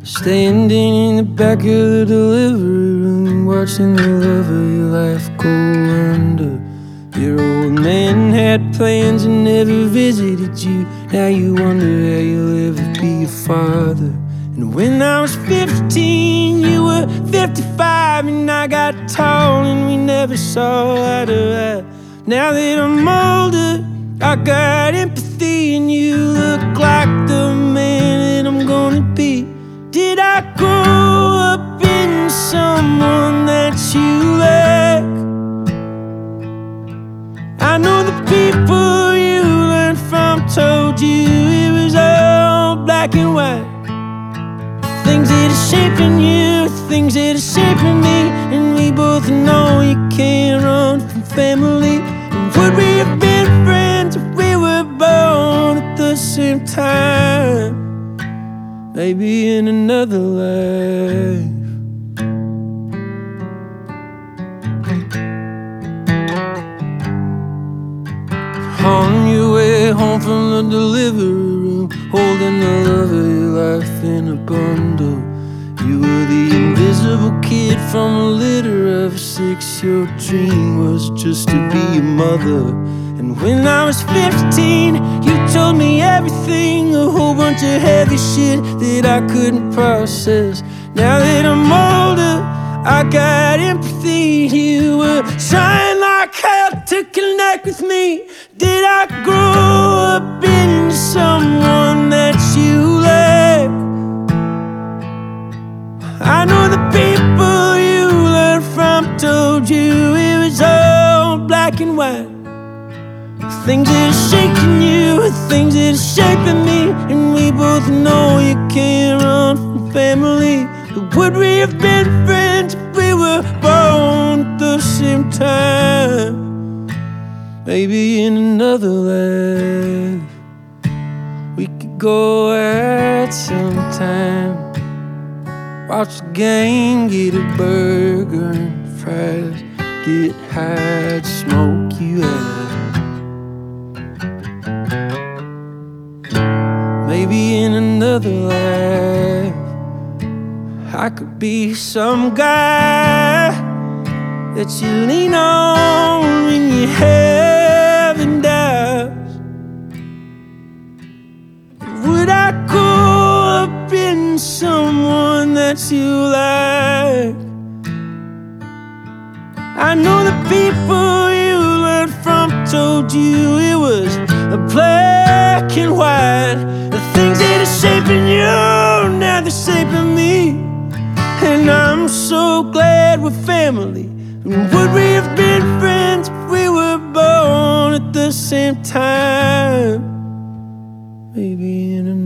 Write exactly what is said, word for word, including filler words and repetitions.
Standing in the back of the delivery room, watching the love of your life go under. Your old man had plans and never visited you. Now you wonder how you'll ever be a father. And when I was fifteen, you were fifty-five, and I got tall and we never saw eye to eye. Now that I'm older, I got empathy, and you look like the man that I'm gonna be. Did I grow up in someone that you lack? I know the people you learned from told you it was all black and white. Things that are shaping you, things that are shaping me, and we both know you can't run from family. And would we have been friends if we were born at the same time? Maybe in another life. On your way home from the delivery room, holding the love of your life in a bundle. You were the invisible kid from a litter of six. Your dream was just to be a mother. And when I was fifteen, you told me everything, a whole bunch of heavy shit that I couldn't process. Now that I'm older, I got empathy. You were trying like hell to connect with me. Did I grow up into someone that you lack? I know the people you learned from told you it was all black and white. Things that are shaking you, things that are shaping me, and we both know you can't run from family. But would we have been friends if we were born at the same time? Maybe in another life we could go out sometime, watch the game, get a burger and fries, get high, smoke you out. Maybe in another life I could be some guy that you lean on when you're having doubts. Would I grow up in someone that you like? I know the people you learned from told you it was a black and white. The things that are shaping you, now they're shaping me. And I'm so glad we're family. And would we have been friends if we were born at the same time? Maybe in another